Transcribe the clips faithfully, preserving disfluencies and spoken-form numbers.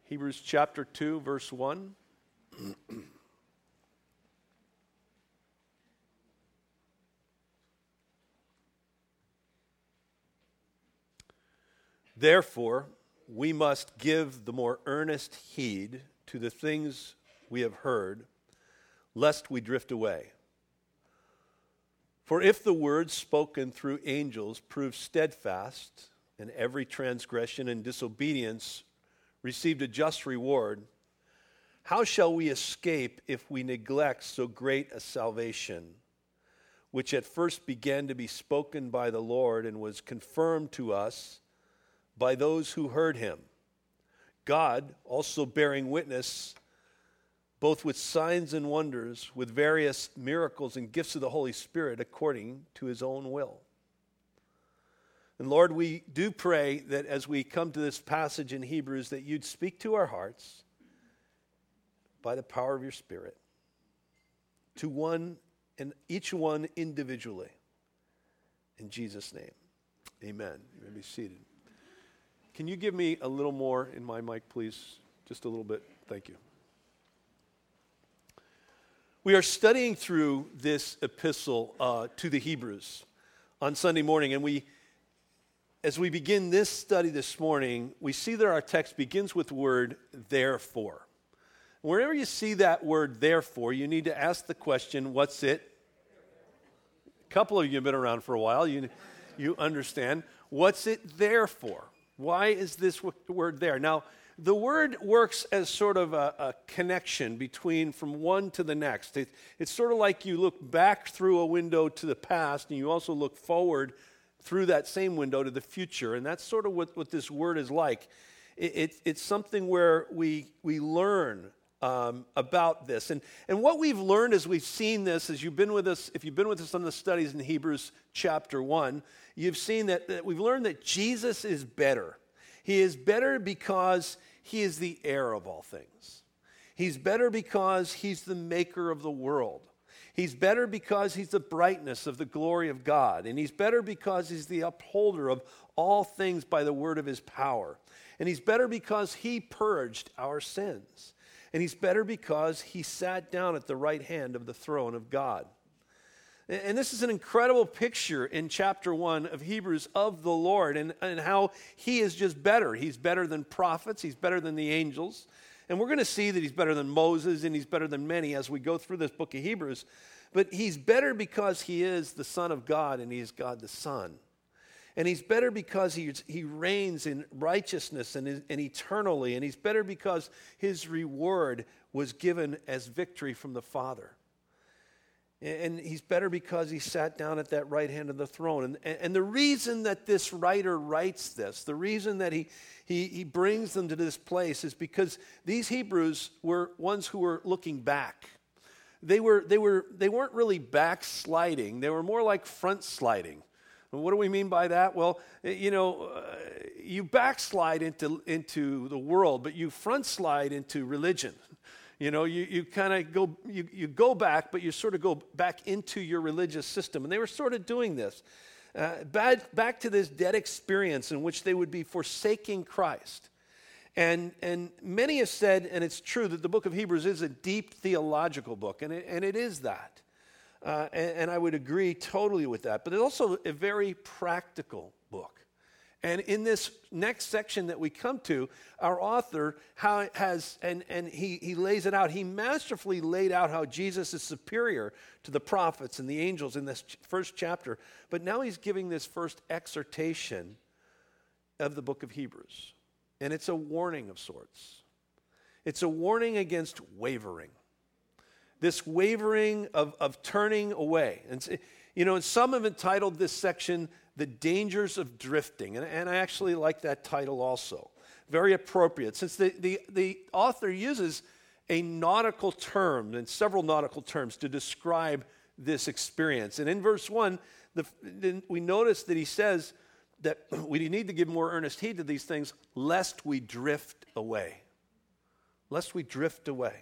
Hebrews chapter two, verse one. Therefore, we must give the more earnest heed to the things we have heard, lest we drift away. For if the word spoken through angels proves steadfast, and every transgression and disobedience received a just reward, how shall we escape if we neglect so great a salvation, which at first began to be spoken by the Lord and was confirmed to us by those who heard him? God also bearing witness, both with signs and wonders, with various miracles and gifts of the Holy Spirit according to his own will. And Lord, we do pray that as we come to this passage in Hebrews, that you'd speak to our hearts by the power of your Spirit, to one and each one individually. In Jesus' name, amen. You may be seated. Can you give me a little more in my mic, please? Just a little bit. Thank you. We are studying through this epistle uh, to the Hebrews on Sunday morning, and we, as we begin this study this morning, we see that our text begins with the word therefore. Wherever you see that word therefore, you need to ask the question, what's it? A couple of you have been around for a while. You, you understand. What's it there for? Why is this word there? Now, the word works as sort of a, a connection between from one to the next. It, it's sort of like you look back through a window to the past, and you also look forward through that same window to the future. And that's sort of what, what this word is like. It, it, it's something where we we learn um, about this. And, and what we've learned as we've seen this, as you've been with us, if you've been with us on the studies in Hebrews chapter one, you've seen that, that we've learned that Jesus is better. He is better because he is the heir of all things. He's better because he's the maker of the world. He's better because he's the brightness of the glory of God. And he's better because he's the upholder of all things by the word of his power. And he's better because he purged our sins. And he's better because he sat down at the right hand of the throne of God. And this is an incredible picture in chapter one of Hebrews of the Lord and, and how he is just better. He's better than prophets. He's better than the angels. And we're going to see that he's better than Moses and he's better than many as we go through this book of Hebrews. But he's better because he is the Son of God and he is God the Son. And he's better because he, he reigns in righteousness and, and eternally. And he's better because his reward was given as victory from the Father. And he's better because he sat down at that right hand of the throne. And, and the reason that this writer writes this, the reason that he, he, he brings them to this place is because these Hebrews were ones who were looking back. They, were, they, were, they weren't really backsliding. They were more like front sliding. And what do we mean by that? Well, you know, uh, you backslide into, into the world, but you front slide into religion. You know, you, you kind of go, you, you go back, but you sort of go back into your religious system. And they were sort of doing this. Uh, back, back to this dead experience in which they would be forsaking Christ. And, and many have said, and it's true, that the book of Hebrews is a deep theological book, and it, and it is that. Uh, and, and I would agree totally with that. But it's also a very practical book. And in this next section that we come to, our author how has, and, and he, he lays it out, he masterfully laid out how Jesus is superior to the prophets and the angels in this ch- first chapter. But now he's giving this first exhortation of the book of Hebrews. And it's a warning of sorts. It's a warning against wavering. This wavering of, of turning away. And, you know, and some have entitled this section, The Dangers of Drifting. And, and I actually like that title also. Very appropriate, since the, the, the author uses a nautical term and several nautical terms to describe this experience. And in verse one, the, the, we notice that he says that we need to give more earnest heed to these things, lest we drift away. Lest we drift away.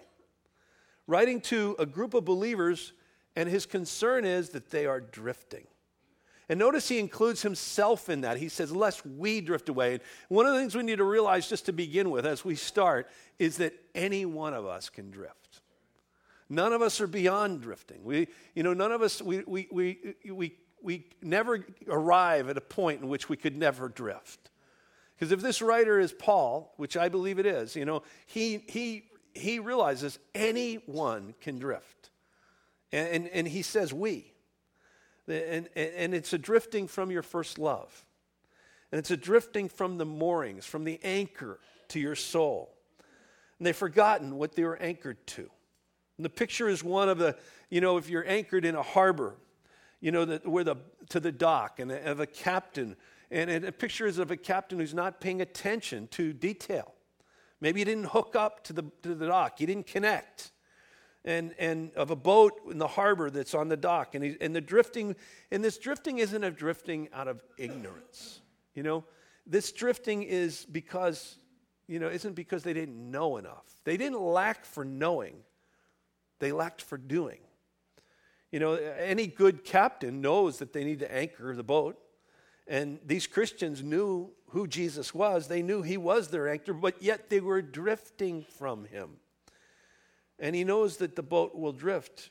Writing to a group of believers, and his concern is that they are drifting. And notice he includes himself in that. He says, lest we drift away. And one of the things we need to realize just to begin with as we start is that any one of us can drift. None of us are beyond drifting. We, you know, none of us, we, we, we, we, we never arrive at a point in which we could never drift. Because if this writer is Paul, which I believe it is, you know, he, he, he realizes anyone can drift. And, and, and he says we. And, and it's a drifting from your first love. And it's a drifting from the moorings, from the anchor to your soul. And they've forgotten what they were anchored to. And the picture is one of the, you know, if you're anchored in a harbor, you know, the, where the to the dock, and of a captain, and, and a picture is of a captain who's not paying attention to detail. Maybe he didn't hook up to the to the dock. He didn't connect. And, and of a boat in the harbor that's on the dock. And, he, and the drifting, and this drifting isn't a drifting out of ignorance. You know, this drifting is because, you know, isn't because they didn't know enough. They didn't lack for knowing. They lacked for doing. You know, any good captain knows that they need to anchor the boat. And these Christians knew who Jesus was. They knew he was their anchor, but yet they were drifting from him. And he knows that the boat will drift.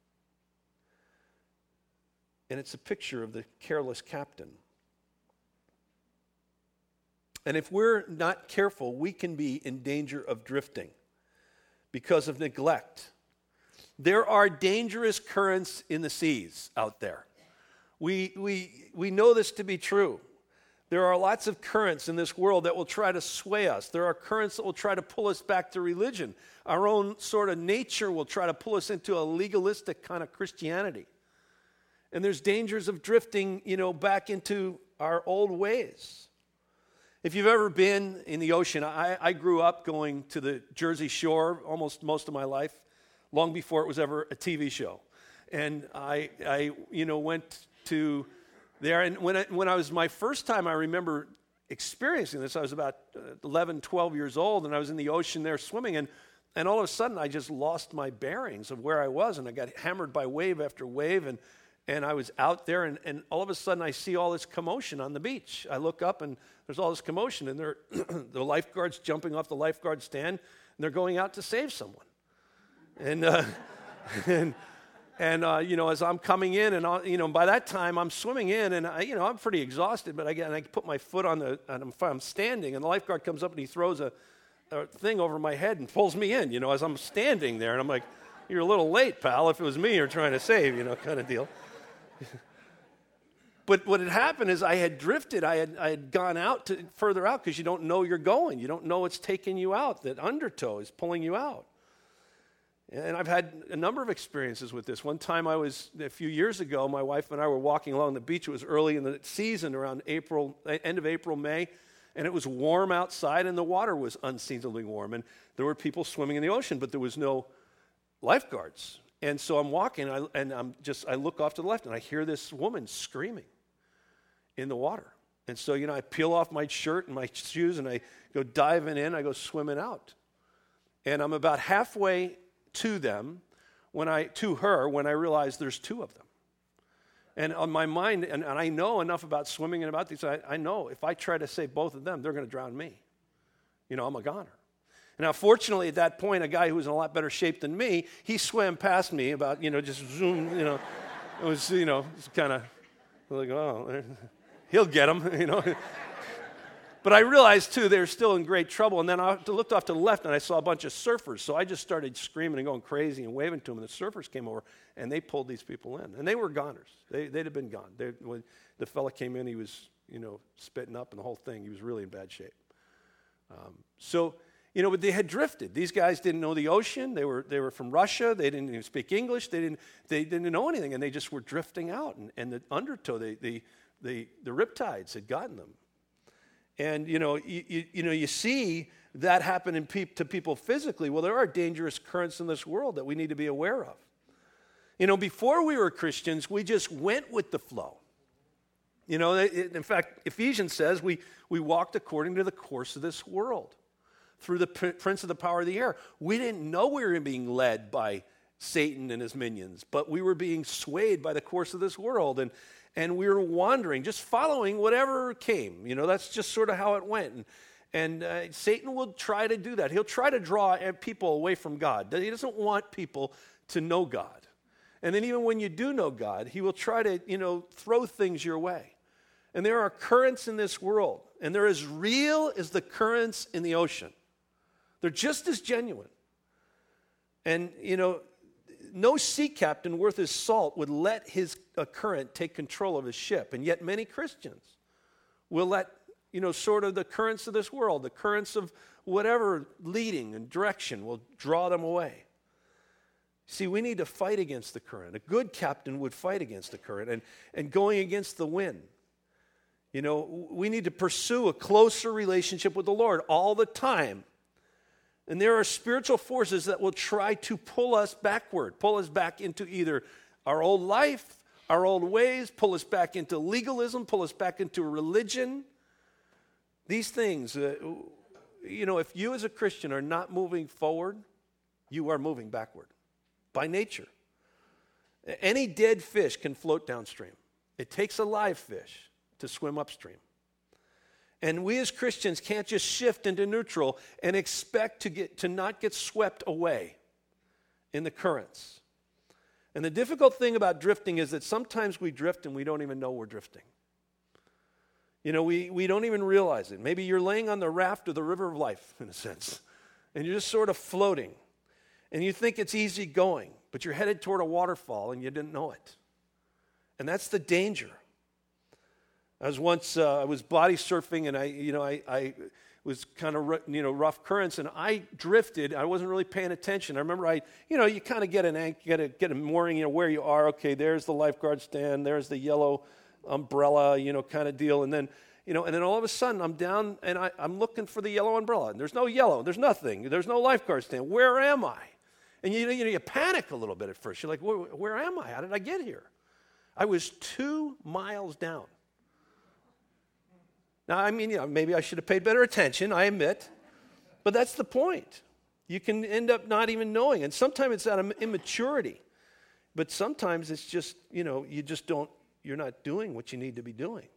And it's a picture of the careless captain. And if we're not careful, we can be in danger of drifting because of neglect. There are dangerous currents in the seas out there. We, we, we know this to be true. There are lots of currents in this world that will try to sway us. There are currents that will try to pull us back to religion. Our own sort of nature will try to pull us into a legalistic kind of Christianity. And there's dangers of drifting, you know, back into our old ways. If you've ever been in the ocean, I, I grew up going to the Jersey Shore almost most of my life, long before it was ever a T V show. And I, I you know, went to there, and when I, when I was my first time, I remember experiencing this. I was about eleven, twelve years old, and I was in the ocean there swimming, and, and all of a sudden I just lost my bearings of where I was, and I got hammered by wave after wave, and, and I was out there, and, and all of a sudden I see all this commotion on the beach. I look up, and there's all this commotion, and they're the lifeguards jumping off the lifeguard stand, and they're going out to save someone. And, uh, and And, uh, you know, as I'm coming in, and, I'll, you know, by that time I'm swimming in, and, I, you know, I'm pretty exhausted, but I, get, and I put my foot on the, and I'm, I'm standing, and the lifeguard comes up and he throws a, a thing over my head and pulls me in, you know, as I'm standing there. And I'm like, you're a little late, pal, if it was me you're trying to save, you know, kind of deal. But what had happened is I had drifted. I had, I had gone out to further out because you don't know you're going. You don't know what's taking you out, that undertow is pulling you out. And I've had a number of experiences with this. One time I was, a few years ago, my wife and I were walking along the beach. It was early in the season, around April, end of April, May, and it was warm outside, and the water was unseasonably warm. And there were people swimming in the ocean, but there was no lifeguards. And so I'm walking, and, I, and I'm just, I look off to the left, and I hear this woman screaming in the water. And so, you know, I peel off my shirt and my shoes, and I go diving in. I go swimming out. And I'm about halfway to them, when I to her, when I realized there's two of them. And on my mind, and, and I know enough about swimming and about these, I, I know if I try to save both of them, they're going to drown me. You know, I'm a goner. Now, fortunately, at that point, a guy who was in a lot better shape than me, he swam past me about, you know, just zoom, you know. It was, you know, it's kind of like, oh, he'll get him, you know. But I realized, too, they were still in great trouble. And then I looked off to the left, and I saw a bunch of surfers. So I just started screaming and going crazy and waving to them. And the surfers came over, and they pulled these people in. And they were goners. They, they'd have been gone. They, when the fella came in, he was, you know, spitting up and the whole thing. He was really in bad shape. Um, so, you know, but they had drifted. These guys didn't know the ocean. They were they were from Russia. They didn't even speak English. They didn't they didn't know anything, and they just were drifting out. And, and the undertow, the the the the riptides had gotten them. And, you know, you, you, you know, you see that happen in pe- to people physically. Well, there are dangerous currents in this world that we need to be aware of. You know, before we were Christians, we just went with the flow. You know, it, in fact, Ephesians says we, we walked according to the course of this world, through the pr- prince of the power of the air. We didn't know we were being led by Satan and his minions, but we were being swayed by the course of this world. And and we were wandering, just following whatever came. You know, that's just sort of how it went. And, and uh, Satan will try to do that. He'll try to draw people away from God. He doesn't want people to know God. And then even when you do know God, he will try to, you know, throw things your way. And there are currents in this world, and they're as real as the currents in the ocean. They're just as genuine. And, you know, no sea captain worth his salt would let his uh, current take control of his ship. And yet many Christians will let, you know, sort of the currents of this world, the currents of whatever leading and direction will draw them away. See, we need to fight against the current. A good captain would fight against the current and, and going against the wind. You know, we need to pursue a closer relationship with the Lord all the time. And there are spiritual forces that will try to pull us backward, pull us back into either our old life, our old ways, pull us back into legalism, pull us back into religion. These things, uh, you know, if you as a Christian are not moving forward, you are moving backward by nature. Any dead fish can float downstream. It takes a live fish to swim upstream. And we as Christians can't just shift into neutral and expect to get to not get swept away in the currents. And the difficult thing about drifting is that sometimes we drift and we don't even know we're drifting. You know, we, we don't even realize it. Maybe you're laying on the raft of the river of life, in a sense, and you're just sort of floating. And you think it's easy going, but you're headed toward a waterfall and you didn't know it. And that's the danger. I was once, uh, I was body surfing, and I, you know, I, I was kind of, you know, rough currents, and I drifted. I wasn't really paying attention. I remember I, you know, you kind of get an anchor, get a, get a mooring, you know, where you are. Okay, there's the lifeguard stand. There's the yellow umbrella, you know, kind of deal. And then, you know, and then all of a sudden I'm down, and I, I'm looking for the yellow umbrella. And there's no yellow. There's nothing. There's no lifeguard stand. Where am I? And you, you know, you panic a little bit at first. You're like, where, where am I? How did I get here? I was two miles down. Now, I mean, you know, maybe I should have paid better attention, I admit. But that's the point. You can end up not even knowing. And sometimes it's out of immaturity. But sometimes it's just, you know, you just don't, you're not doing what you need to be doing.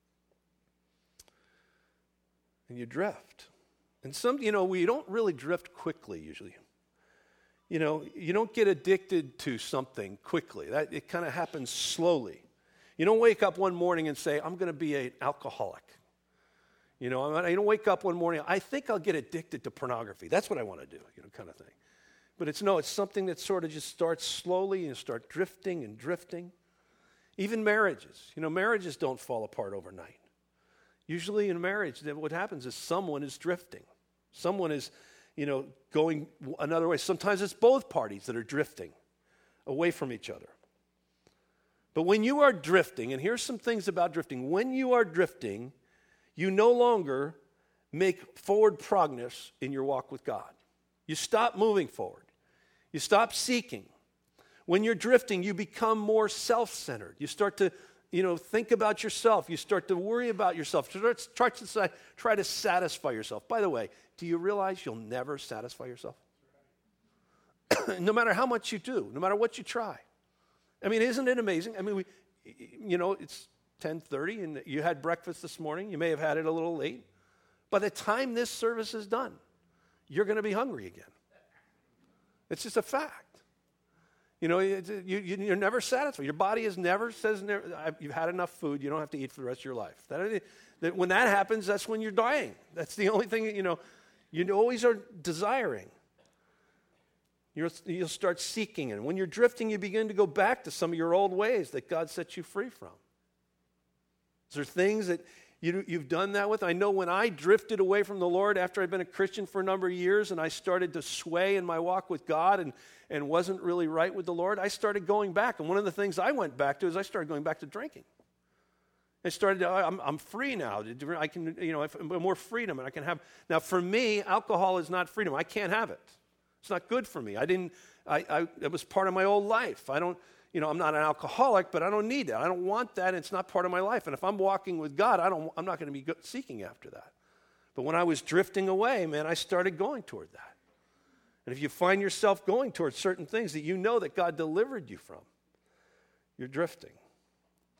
And you drift. And some, you know, we don't really drift quickly usually. You know, you don't get addicted to something quickly. That, it kind of happens slowly. You don't wake up one morning and say, I'm going to be an alcoholic. You know, I don't wake up one morning, I think I'll get addicted to pornography. That's what I want to do, you know, kind of thing. But it's no, it's something that sort of just starts slowly and start drifting and drifting. Even marriages. You know, marriages don't fall apart overnight. Usually in marriage, what happens is someone is drifting. Someone is, you know, going another way. Sometimes it's both parties that are drifting away from each other. But when you are drifting, and here's some things about drifting. When you are drifting, you no longer make forward progress in your walk with God. You stop moving forward. You stop seeking. When you're drifting, you become more self-centered. You start to, you know, think about yourself. You start to worry about yourself. You start, try to, try to satisfy yourself. By the way, do you realize you'll never satisfy yourself? No matter how much you do, no matter what you try. I mean, isn't it amazing? I mean, we, you know, it's ten thirty, and you had breakfast this morning. You may have had it a little late. By the time this service is done, you're going to be hungry again. It's just a fact. You know, you, you, you're never satisfied. Your body is never, says never, you've had enough food, you don't have to eat for the rest of your life. That, that, when that happens, that's when you're dying. That's the only thing, you know, you always are desiring. You'll, you'll start seeking. And when you're drifting, you begin to go back to some of your old ways that God set you free from. Is there things that you, you've done that with? I know when I drifted away from the Lord after I'd been a Christian for a number of years and I started to sway in my walk with God and, and wasn't really right with the Lord, I started going back. And one of the things I went back to is I started going back to drinking. I started, I'm, I'm free now. I can, you know, more freedom and I can have. Now for me, alcohol is not freedom. I can't have it. It's not good for me. I didn't, I, I, it was part of my old life. I don't, You know, I'm not an alcoholic, but I don't need that. I don't want that. It's not part of my life. And if I'm walking with God, I don't, I'm not going to be go- seeking after that. But when I was drifting away, man, I started going toward that. And if you find yourself going toward certain things that you know that God delivered you from, you're drifting.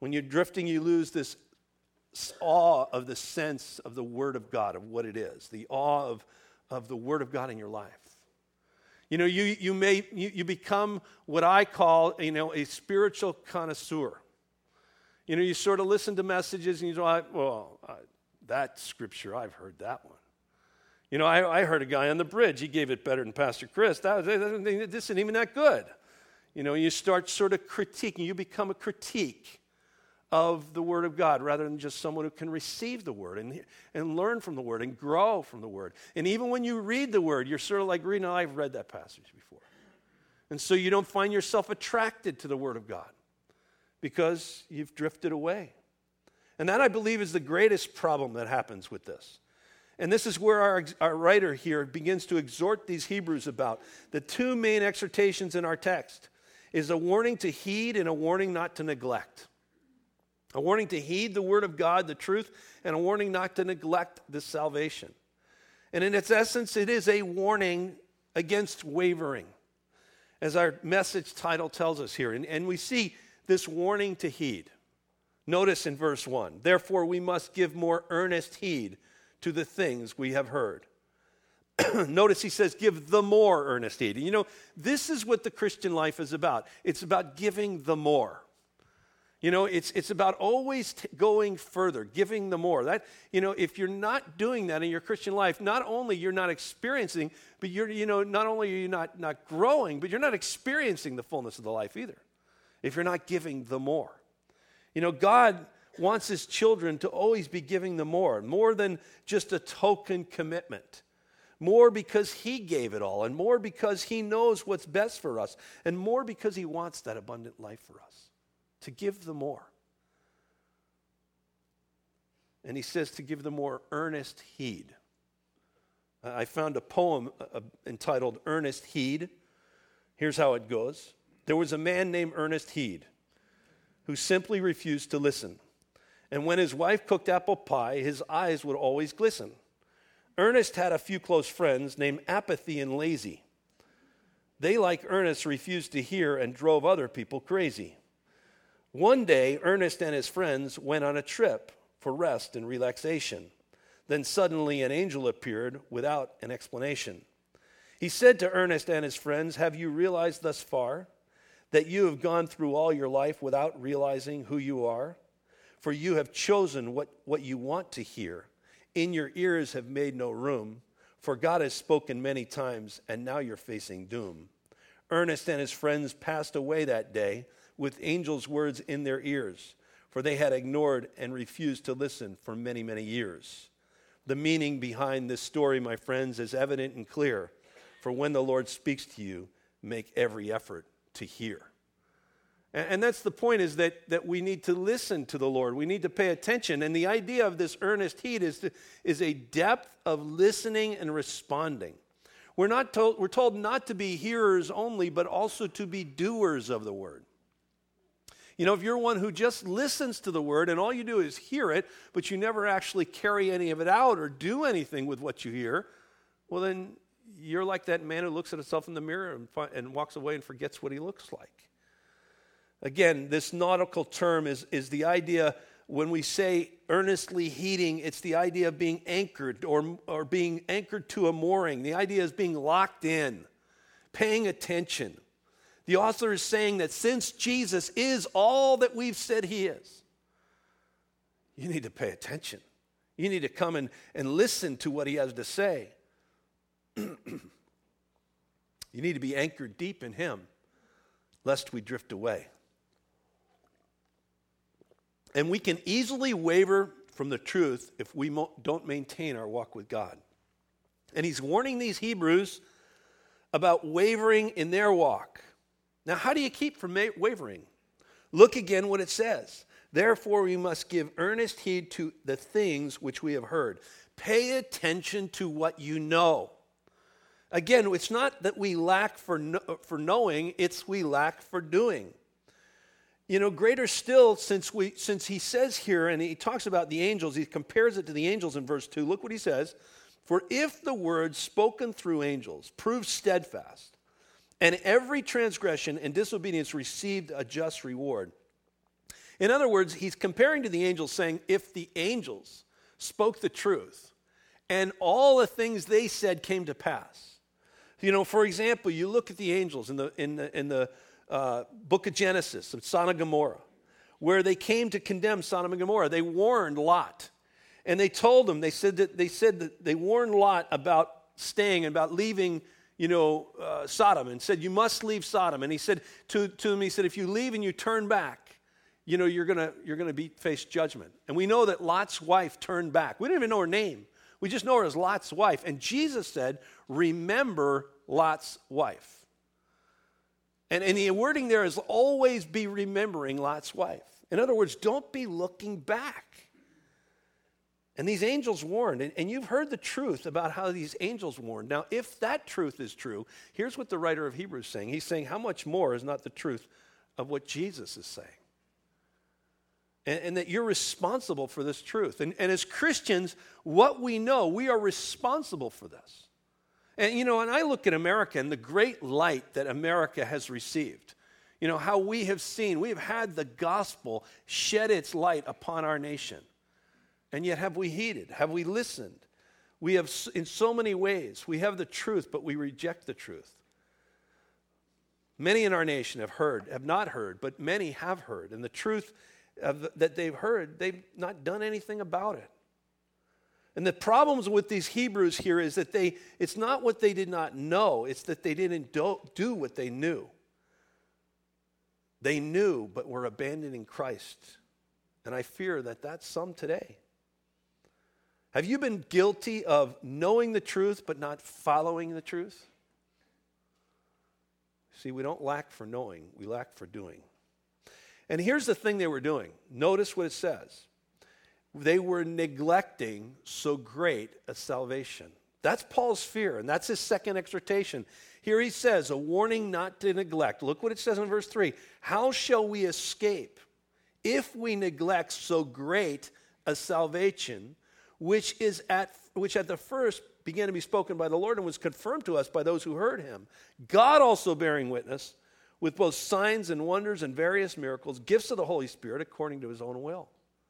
When you're drifting, you lose this awe of the sense of the Word of God, of what it is, the awe of, of the Word of God in your life. You know, you, you may you, you become what I call, you know, a spiritual connoisseur. You know, you sort of listen to messages and you go, well, uh, that scripture, I've heard that one. You know, I, I heard a guy on the bridge, he gave it better than Pastor Chris. That was, this isn't even that good. You know, you start sort of critiquing, you become a critique of the Word of God rather than just someone who can receive the Word and, and learn from the Word and grow from the Word. And even when you read the Word, you're sort of like reading, oh, I've read that passage before. And so you don't find yourself attracted to the Word of God because you've drifted away. And that, I believe, is the greatest problem that happens with this. And this is where our, our writer here begins to exhort these Hebrews about. The two main exhortations in our text is a warning to heed and a warning not to neglect. A warning to heed the Word of God, the truth, and a warning not to neglect this salvation. And in its essence, it is a warning against wavering, as our message title tells us here. And, and we see this warning to heed. Notice in verse one, therefore we must give more earnest heed to the things we have heard. Notice he says, give the more earnest heed. And you know, this is what the Christian life is about. It's about giving the more. You know, it's it's about always t- going further, giving the more. That, you know, if you're not doing that in your Christian life, not only you're not experiencing, but you're, you know, not only are you not, not growing, but you're not experiencing the fullness of the life either. If you're not giving the more. You know, God wants his children to always be giving the more, more than just a token commitment. More because he gave it all, and more because he knows what's best for us, and more because he wants that abundant life for us. To give the more. And he says to give the more earnest heed. I found a poem uh, entitled Earnest Heed. Here's how it goes. There was a man named Ernest Heed who simply refused to listen. And when his wife cooked apple pie, his eyes would always glisten. Ernest had a few close friends named Apathy and Lazy. They, like Ernest, refused to hear and drove other people crazy. One day, Ernest and his friends went on a trip for rest and relaxation. Then suddenly an angel appeared without an explanation. He said to Ernest and his friends, have you realized thus far that you have gone through all your life without realizing who you are? For you have chosen what, what you want to hear. In your ears have made no room, for God has spoken many times, and now you're facing doom. Ernest and his friends passed away that day, with angels' words in their ears, for they had ignored and refused to listen for many, many years. The meaning behind this story, my friends, is evident and clear. For when the Lord speaks to you, make every effort to hear. And, and that's the point, is that, that we need to listen to the Lord. We need to pay attention. And the idea of this earnest heed is, to, is a depth of listening and responding. We're, not told, we're told not to be hearers only, but also to be doers of the word. You know, if you're one who just listens to the word and all you do is hear it, but you never actually carry any of it out or do anything with what you hear, well, then you're like that man who looks at himself in the mirror and, fi- and walks away and forgets what he looks like. Again, this nautical term is, is the idea, when we say earnestly heeding, it's the idea of being anchored or, or being anchored to a mooring. The idea is being locked in, paying attention. The author is saying that since Jesus is all that we've said he is, you need to pay attention. You need to come and, and listen to what he has to say. You need to be anchored deep in him, lest we drift away. And we can easily waver from the truth if we mo- don't maintain our walk with God. And he's warning these Hebrews about wavering in their walk. Now, how do you keep from wavering? Look again what it says. Therefore, we must give earnest heed to the things which we have heard. Pay attention to what you know. Again, it's not that we lack for, no, for knowing, it's we lack for doing. You know, greater still, since we since he says here, and he talks about the angels, he compares it to the angels in verse two. Look what he says. For if the word spoken through angels proves steadfast, and every transgression and disobedience received a just reward, In other words, he's comparing to the angels, saying, if the angels spoke the truth and all the things they said came to pass. You know, for example, you look at the angels in the, in the, in the uh, book of Genesis, of Sodom and Gomorrah, where they came to condemn Sodom and Gomorrah. They warned Lot. And they told him, they said that they said that they warned Lot about staying and about leaving, you know, uh, Sodom, and said, you must leave Sodom. And he said to, to him, he said, if you leave and you turn back, you know, you're gonna you're gonna be face judgment. And we know that Lot's wife turned back. We don't even know her name. We just know her as Lot's wife. And Jesus said, remember Lot's wife. And, and the wording there is always be remembering Lot's wife. In other words, don't be looking back. And these angels warned, and, and you've heard the truth about how these angels warned. Now, if that truth is true, here's what the writer of Hebrews is saying. He's saying, how much more is not the truth of what Jesus is saying? And, and that you're responsible for this truth. And, and as Christians, what we know, we are responsible for this. And, you know, and I look at America and the great light that America has received. You know, how we have seen, we have had the gospel shed its light upon our nation. And yet have we heeded? Have we listened? We have, in so many ways, we have the truth, but we reject the truth. Many in our nation have heard, have not heard, but many have heard. And the truth of, that they've heard, they've not done anything about it. And the problems with these Hebrews here is that they, it's not what they did not know, it's that they didn't do, do what they knew. They knew, but were abandoning Christ. And I fear that that's some today. Have you been guilty of knowing the truth but not following the truth? See, we don't lack for knowing, we lack for doing. And here's the thing they were doing. Notice what it says. They were neglecting so great a salvation. That's Paul's fear, and that's his second exhortation. Here he says, a warning not to neglect. Look what it says in verse three. How shall we escape if we neglect so great a salvation, which is at which at the first began to be spoken by the Lord and was confirmed to us by those who heard him, God also bearing witness with both signs and wonders and various miracles, gifts of the Holy Spirit according to his own will.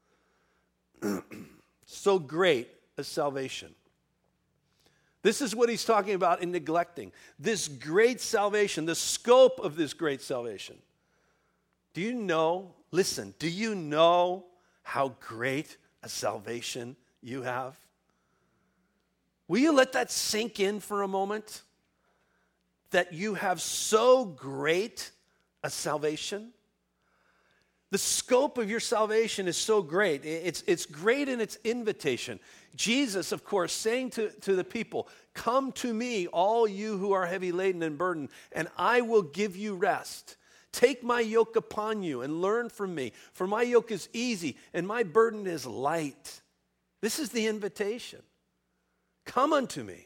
So great a salvation. This is what he's talking about in neglecting. This great salvation, the scope of this great salvation. Do you know, listen, do you know how great a salvation you have? Will you let that sink in for a moment? That you have so great a salvation? The scope of your salvation is so great. It's, it's great in its invitation. Jesus, of course, saying to, to the people, come to me, all you who are heavy laden and burdened, and I will give you rest. Take my yoke upon you and learn from me, for my yoke is easy and my burden is light. This is the invitation. Come unto me.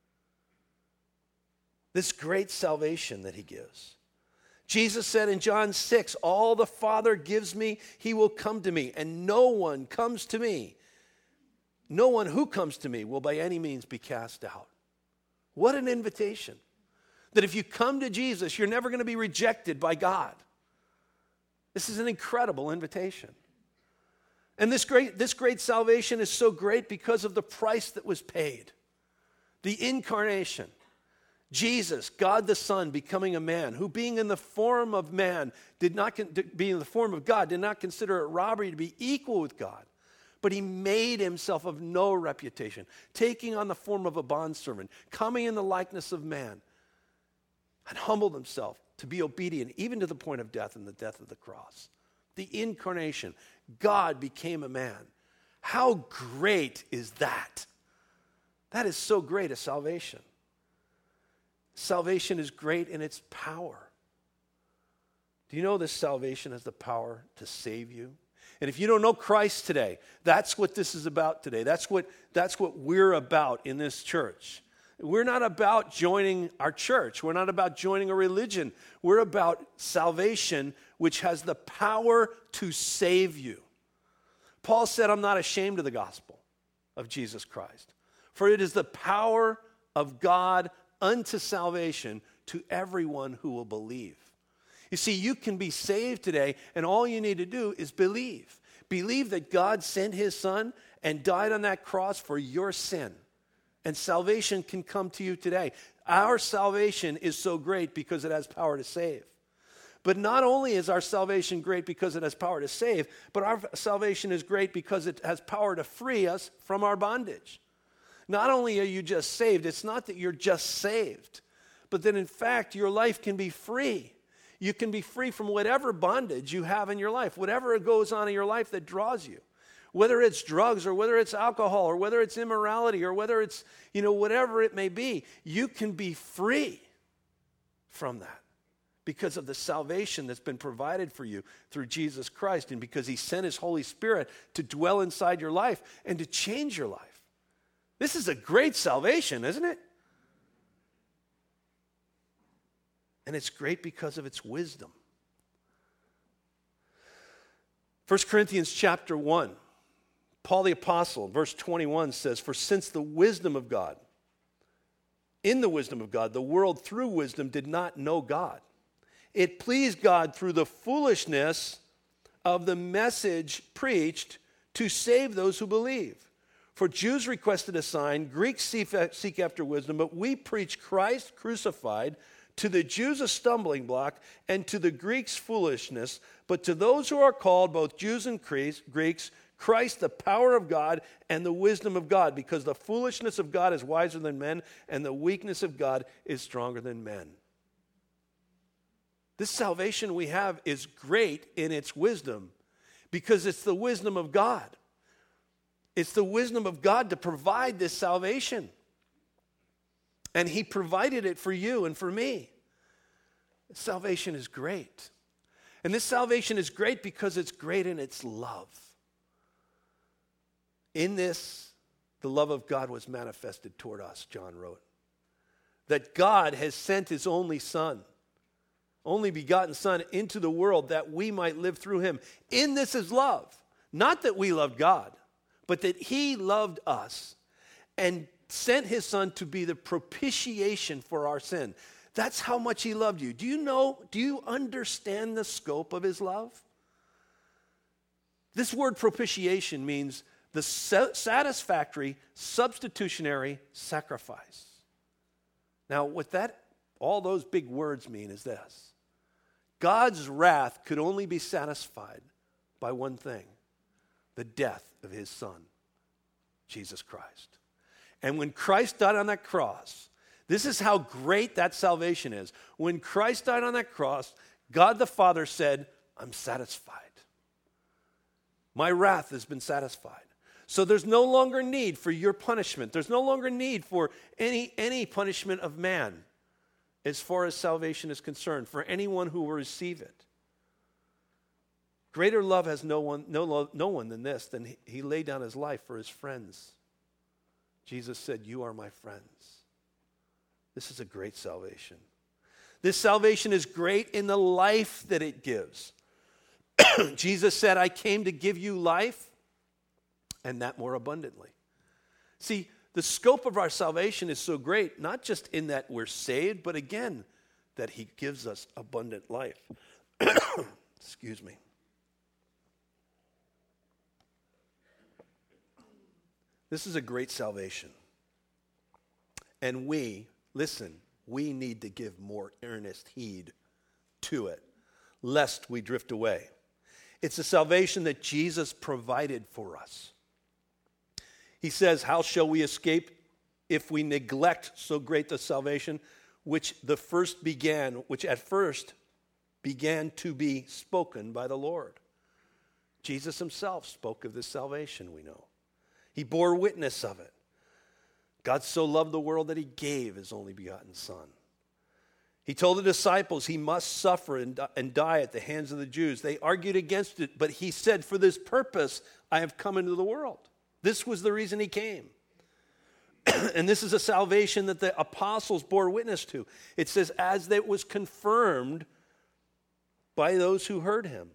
This great salvation that he gives. Jesus said in John six, all the Father gives me, he will come to me, and no one comes to me. No one who comes to me will by any means be cast out. What an invitation. That if you come to Jesus, you're never going to be rejected by God. This is an incredible invitation. And this great, this great salvation is so great because of the price that was paid. The incarnation. Jesus, God the Son, becoming a man, who being in the form of man, did not, being in the form of God, did not consider it robbery to be equal with God. But he made himself of no reputation, taking on the form of a bondservant, coming in the likeness of man, and humbled himself to be obedient, even to the point of death and the death of the cross. The incarnation, God became a man. How great is that? That is so great a salvation. Salvation is great in its power. Do you know this salvation has the power to save you? And if you don't know Christ today, that's what this is about today. That's what, that's what we're about in this church. We're not about joining our church. We're not about joining a religion. We're about salvation, which has the power to save you. Paul said, I'm not ashamed of the gospel of Jesus Christ, for it is the power of God unto salvation to everyone who will believe. You see, you can be saved today, and all you need to do is believe. Believe that God sent his son and died on that cross for your sin. And salvation can come to you today. Our salvation is so great because it has power to save. But not only is our salvation great because it has power to save, but our salvation is great because it has power to free us from our bondage. Not only are you just saved, it's not that you're just saved, but that in fact your life can be free. You can be free from whatever bondage you have in your life, whatever goes on in your life that draws you. Whether it's drugs or whether it's alcohol or whether it's immorality or whether it's, you know, whatever it may be, you can be free from that because of the salvation that's been provided for you through Jesus Christ and because he sent his Holy Spirit to dwell inside your life and to change your life. This is a great salvation, isn't it? And it's great because of its wisdom. First Corinthians chapter one, Paul the Apostle, verse twenty-one says, "For since the wisdom of God, in the wisdom of God, the world through wisdom did not know God. It pleased God through the foolishness of the message preached to save those who believe. For Jews requested a sign, Greeks seek after wisdom, but we preach Christ crucified, to the Jews a stumbling block, and to the Greeks foolishness. But to those who are called, both Jews and Greeks, Christ the power of God and the wisdom of God, because the foolishness of God is wiser than men, and the weakness of God is stronger than men." This salvation we have is great in its wisdom because it's the wisdom of God. It's the wisdom of God to provide this salvation. And he provided it for you and for me. Salvation is great. And this salvation is great because it's great in its love. In this, the love of God was manifested toward us, John wrote. That God has sent his only Son, only begotten Son, into the world that we might live through him. In this is love. Not that we loved God, but that he loved us and sent his Son to be the propitiation for our sin. That's how much he loved you. Do you know, do you understand the scope of his love? This word propitiation means the satisfactory, substitutionary sacrifice. Now, what that, all those big words mean is this. God's wrath could only be satisfied by one thing, the death of his Son, Jesus Christ. And when Christ died on that cross, this is how great that salvation is. When Christ died on that cross, God the Father said, "I'm satisfied. My wrath has been satisfied." So there's no longer need for your punishment. There's no longer need for any, any punishment of man as far as salvation is concerned, for anyone who will receive it. Greater love has no one, no, lo- no one than this, than he, he laid down his life for his friends. Jesus said, "You are my friends." This is a great salvation. This salvation is great in the life that it gives. Jesus said, "I came to give you life, and that more abundantly." See, the scope of our salvation is so great, not just in that we're saved, but again, that he gives us abundant life. Excuse me. This is a great salvation. And we, listen, we need to give more earnest heed to it, lest we drift away. It's a salvation that Jesus provided for us. He says, "How shall we escape if we neglect so great the salvation, which the first began, which at first began to be spoken by the Lord?" Jesus himself spoke of this salvation, we know. He bore witness of it. God so loved the world that he gave his only begotten Son. He told the disciples he must suffer and, and die at the hands of the Jews. They argued against it, but he said, "For this purpose I have come into the world." This was the reason he came. And this is a salvation that the apostles bore witness to. It says, as it was confirmed by those who heard him.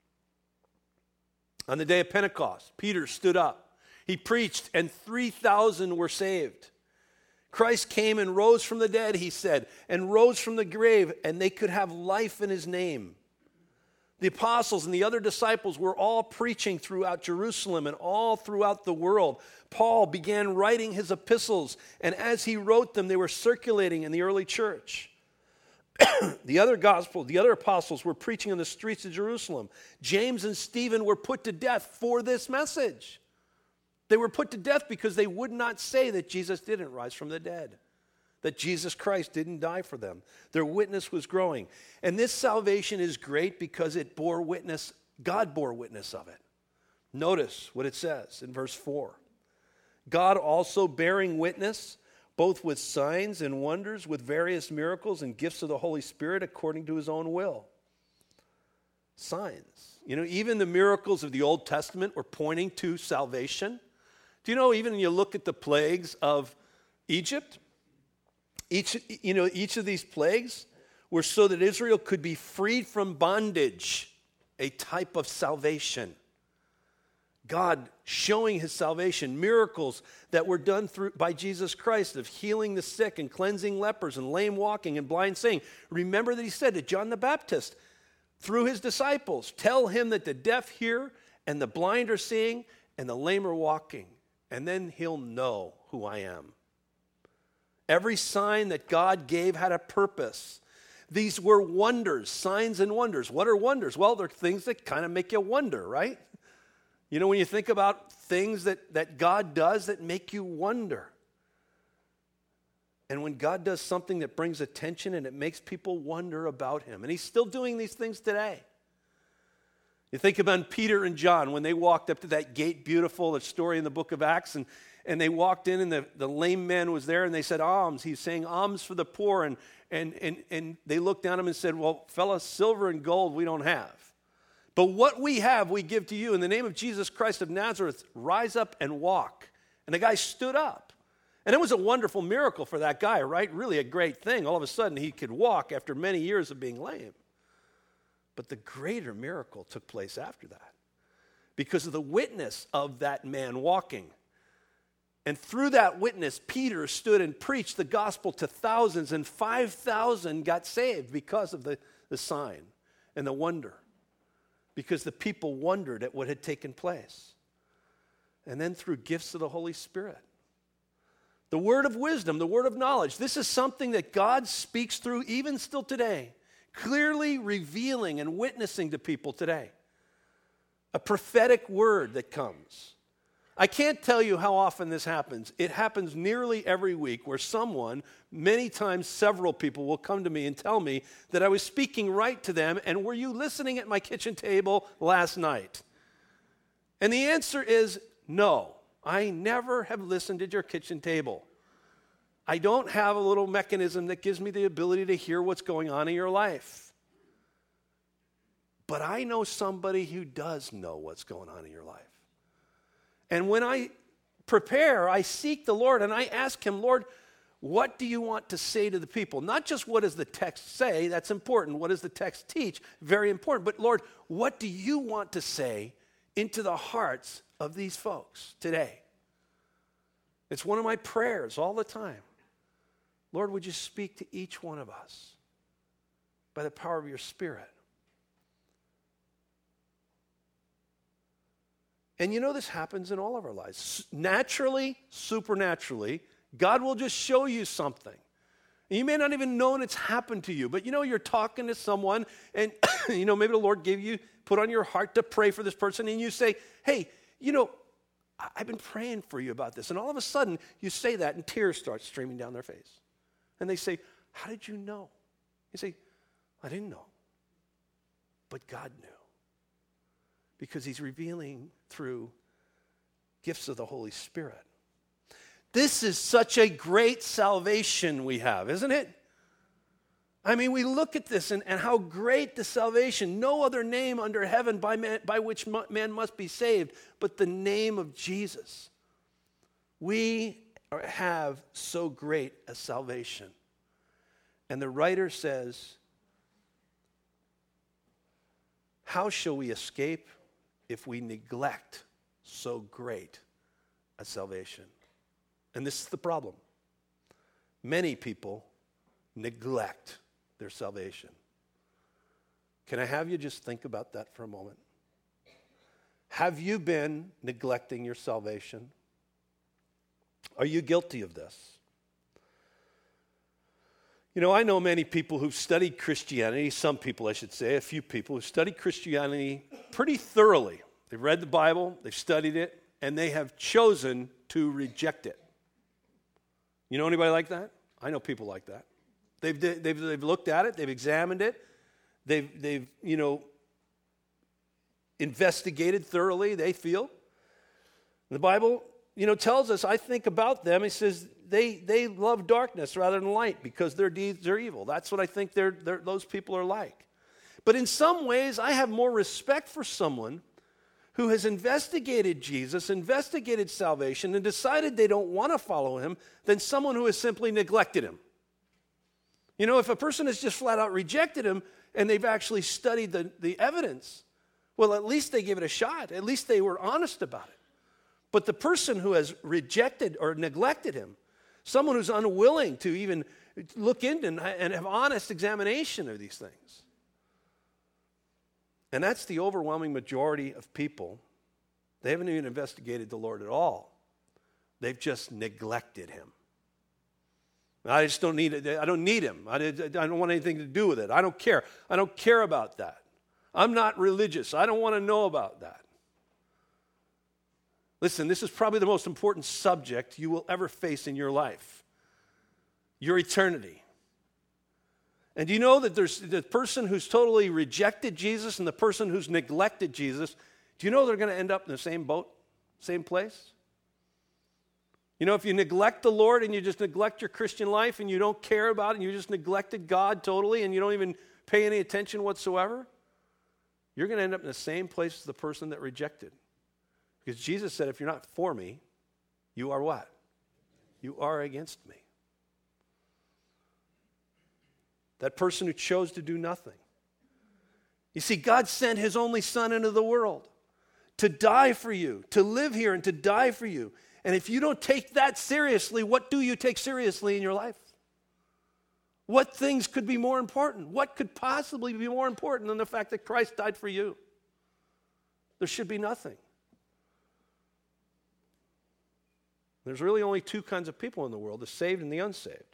On the day of Pentecost, Peter stood up. He preached, and three thousand were saved. Christ came and rose from the dead, he said, and rose from the grave, and they could have life in his name. The apostles and the other disciples were all preaching throughout Jerusalem and all throughout the world. Paul began writing his epistles, and as he wrote them, they were circulating in the early church. The other gospel, the other apostles were preaching on the streets of Jerusalem. James and Stephen were put to death for this message. They were put to death because they would not say that Jesus didn't rise from the dead, that Jesus Christ didn't die for them. Their witness was growing. And this salvation is great because it bore witness, God bore witness of it. Notice what it says in verse four. God also bearing witness, both with signs and wonders, with various miracles and gifts of the Holy Spirit according to his own will. Signs. You know, even the miracles of the Old Testament were pointing to salvation. Do you know, even when you look at the plagues of Egypt, each, you know, each of these plagues were so that Israel could be freed from bondage, a type of salvation. God showing his salvation, miracles that were done through by Jesus Christ of healing the sick and cleansing lepers and lame walking and blind seeing. Remember that he said to John the Baptist, through his disciples, tell him that the deaf hear and the blind are seeing and the lame are walking, and then he'll know who I am. Every sign that God gave had a purpose. These were wonders, signs and wonders. What are wonders? Well, they're things that kind of make you wonder, right? You know, when you think about things that, that God does that make you wonder. And when God does something that brings attention and it makes people wonder about him. And he's still doing these things today. You think about Peter and John when they walked up to that gate, beautiful, the story in the book of Acts, and, and they walked in and the, the lame man was there and they said, alms. He's saying alms for the poor. And, and, and, and they looked down at him and said, well, fella, silver and gold we don't have. But what we have, we give to you. In the name of Jesus Christ of Nazareth, rise up and walk. And the guy stood up. And it was a wonderful miracle for that guy, right? Really a great thing. All of a sudden, he could walk after many years of being lame. But the greater miracle took place after that because of the witness of that man walking. And through that witness, Peter stood and preached the gospel to thousands, and five thousand got saved because of the, the sign and the wonder. Because the people wondered at what had taken place. And then through gifts of the Holy Spirit. The word of wisdom, the word of knowledge. This is something that God speaks through even still today. Clearly revealing and witnessing to people today. A prophetic word that comes. I can't tell you how often this happens. It happens nearly every week where someone, many times several people, will come to me and tell me that I was speaking right to them, and were you listening at my kitchen table last night? And the answer is no. I never have listened at your kitchen table. I don't have a little mechanism that gives me the ability to hear what's going on in your life. But I know somebody who does know what's going on in your life. And when I prepare, I seek the Lord and I ask him, Lord, what do you want to say to the people? Not just what does the text say, that's important. What does the text teach? Very important. But Lord, what do you want to say into the hearts of these folks today? It's one of my prayers all the time. Lord, would you speak to each one of us by the power of your Spirit? And you know this happens in all of our lives. Naturally, supernaturally, God will just show you something. And you may not even know it's happened to you, but you know you're talking to someone and you know maybe the Lord gave you, put on your heart to pray for this person, and you say, hey, you know, I've been praying for you about this. And all of a sudden you say that and tears start streaming down their face. And they say, how did you know? You say, I didn't know, but God knew. Because he's revealing through gifts of the Holy Spirit. This is such a great salvation we have, isn't it? I mean, we look at this and, and how great the salvation. No other name under heaven by, man, by which man must be saved but the name of Jesus. We have so great a salvation. And the writer says, how shall we escape if we neglect so great a salvation? And this is the problem. many people neglect their salvation. Can I have you just think about that for a moment? Have you been neglecting your salvation? Are you guilty of this? You know, I know many people who've studied Christianity, some people I should say, a few people who've studied Christianity pretty thoroughly. They've read the Bible, they've studied it, and they have chosen to reject it. You know anybody like that? I know people like that. They've, they've, they've looked at it, they've examined it, they've, they've, you know, investigated thoroughly, they feel. The Bible, you know, tells us, I think about them, it says they, they love darkness rather than light because their deeds are evil. That's what I think they're, they're, those people are like. But in some ways, I have more respect for someone who has investigated Jesus, investigated salvation, and decided they don't want to follow him than someone who has simply neglected him. You know, if a person has just flat out rejected him and they've actually studied the, the evidence, well, at least they give it a shot. At least they were honest about it. But the person who has rejected or neglected him, someone who's unwilling to even look into and, and have honest examination of these things, and that's the overwhelming majority of people. They haven't even investigated the Lord at all. They've just neglected him. I just don't need it. I don't need him. I don't want anything to do with it. I don't care. I don't care about that. I'm not religious. I don't want to know about that. Listen, this is probably the most important subject you will ever face in your life. Your eternity. And do you know that there's the person who's totally rejected Jesus and the person who's neglected Jesus, do you know they're going to end up in the same boat, same place? You know, if you neglect the Lord and you just neglect your Christian life and you don't care about it and you just neglected God totally and you don't even pay any attention whatsoever, you're going to end up in the same place as the person that rejected. Because Jesus said, if you're not for me, you are what? You are against me. That person who chose to do nothing. You see, God sent his only son into the world to die for you, to live here and to die for you. And if you don't take that seriously, what do you take seriously in your life? What things could be more important? What could possibly be more important than the fact that Christ died for you? There should be nothing. There's really only two kinds of people in the world, the saved and the unsaved.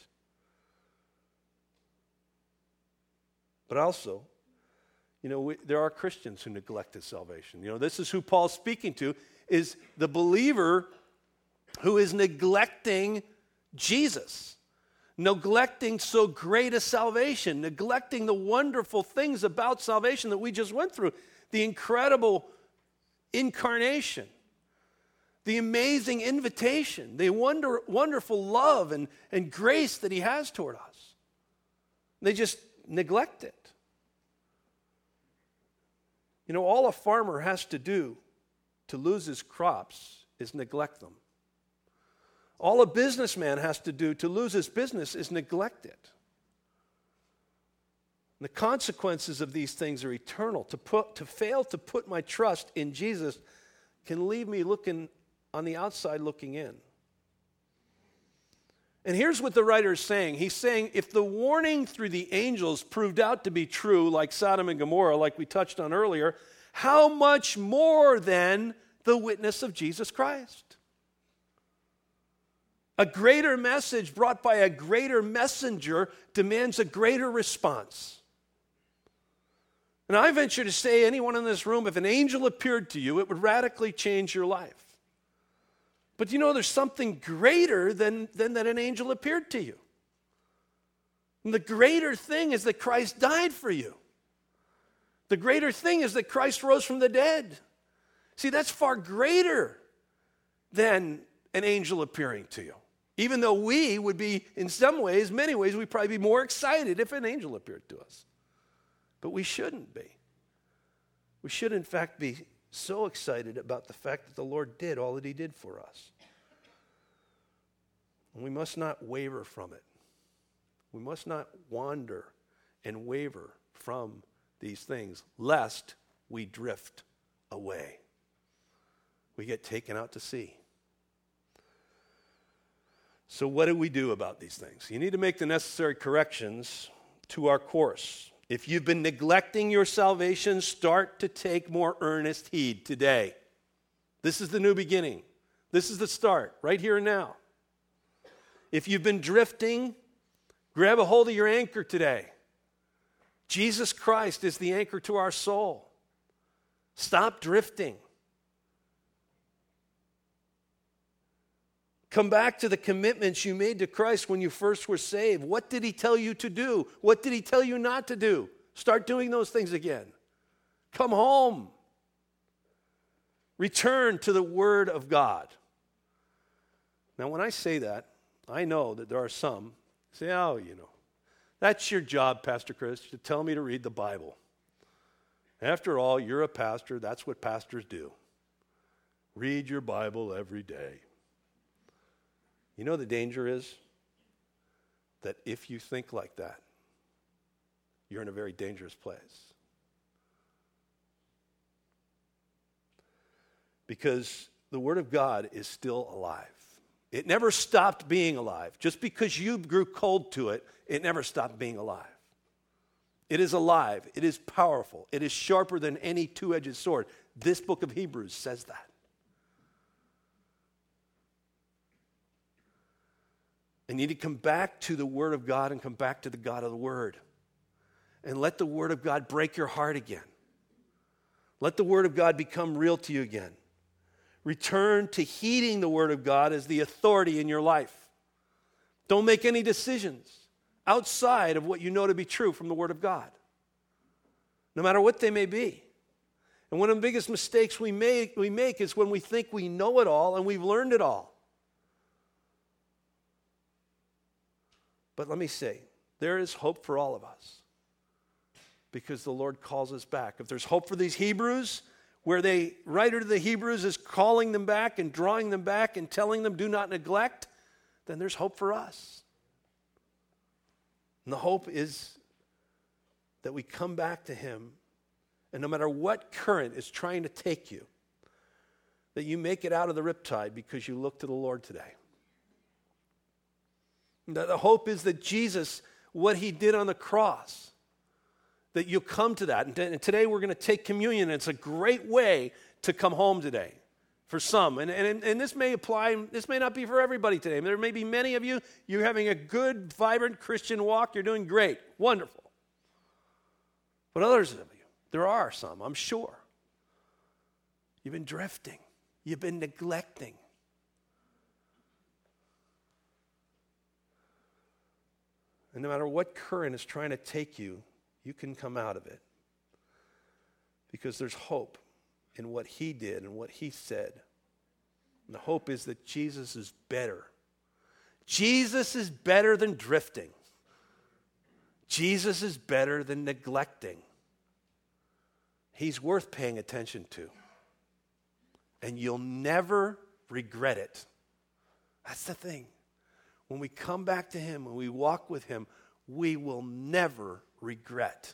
But also, you know, we, there are Christians who neglected salvation. You know, this is who Paul's speaking to, is the believer who is neglecting Jesus, neglecting so great a salvation, neglecting the wonderful things about salvation that we just went through, the incredible incarnation, the amazing invitation, the wonder, wonderful love and, and grace that he has toward us. They just neglect it. You know, all a farmer has to do to lose his crops is neglect them. All a businessman has to do to lose his business is neglect it. And the consequences of these things are eternal. To put, to fail to put my trust in Jesus can leave me looking on the outside looking in. And here's what the writer is saying. He's saying if the warning through the angels proved out to be true, like Sodom and Gomorrah, like we touched on earlier, how much more then the witness of Jesus Christ? A greater message brought by a greater messenger demands a greater response. And I venture to say, anyone in this room, if an angel appeared to you, it would radically change your life. But you know, there's something greater than, than that an angel appeared to you. And the greater thing is that Christ died for you. The greater thing is that Christ rose from the dead. See, that's far greater than an angel appearing to you. Even though we would be, in some ways, many ways, we'd probably be more excited if an angel appeared to us. But we shouldn't be. We should, in fact, be so excited about the fact that the Lord did all that he did for us. And we must not waver from it. We must not wander and waver from these things, lest we drift away. We get taken out to sea. So what do we do about these things? You need to make the necessary corrections to our course. If you've been neglecting your salvation, start to take more earnest heed today. This is the new beginning. This is the start, right here and now. If you've been drifting, grab a hold of your anchor today. Jesus Christ is the anchor to our soul. Stop drifting. Come back to the commitments you made to Christ when you first were saved. What did he tell you to do? What did he tell you not to do? Start doing those things again. Come home. Return to the Word of God. Now, when I say that, I know that there are some who say, oh, you know, that's your job, Pastor Chris, to tell me to read the Bible. After all, you're a pastor. That's what pastors do. Read your Bible every day. You know the danger is that if you think like that, you're in a very dangerous place. Because the Word of God is still alive. It never stopped being alive. Just because you grew cold to it, it never stopped being alive. It is alive. It is powerful. It is sharper than any two-edged sword. This book of Hebrews says that. And you need to come back to the Word of God and come back to the God of the Word. And let the Word of God break your heart again. Let the Word of God become real to you again. Return to heeding the Word of God as the authority in your life. Don't make any decisions outside of what you know to be true from the Word of God, no matter what they may be. And one of the biggest mistakes we make, we make is when we think we know it all and we've learned it all. But let me say, there is hope for all of us because the Lord calls us back. If there's hope for these Hebrews, where the writer to the Hebrews is calling them back and drawing them back and telling them, do not neglect, then there's hope for us. And the hope is that we come back to Him, and no matter what current is trying to take you, that you make it out of the riptide because you look to the Lord today. The hope is that Jesus, what He did on the cross, that you'll come to that. And today we're going to take communion, and it's a great way to come home today for some. And, and, and this may apply, this may not be for everybody today. There may be many of you, you're having a good, vibrant Christian walk. You're doing great, wonderful. But others of you, there are some, I'm sure. You've been drifting. You've been neglecting. And no matter what current is trying to take you, you can come out of it. Because there's hope in what He did and what He said. And the hope is that Jesus is better. Jesus is better than drifting. Jesus is better than neglecting. He's worth paying attention to. And you'll never regret it. That's the thing. When we come back to Him, when we walk with Him, we will never regret.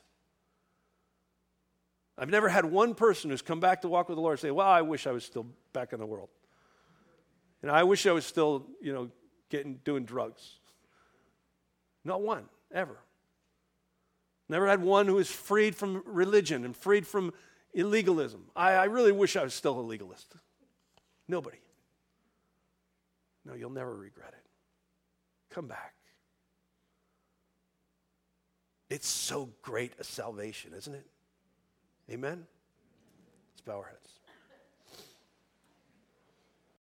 I've never had one person who's come back to walk with the Lord say, well, I wish I was still back in the world. And I wish I was still, you know, getting doing drugs. Not one, ever. Never had one who was freed from religion and freed from illegalism. I, I really wish I was still a legalist. Nobody. No, you'll never regret it. Come back. It's so great a salvation, isn't it? Amen? Let's bow our heads.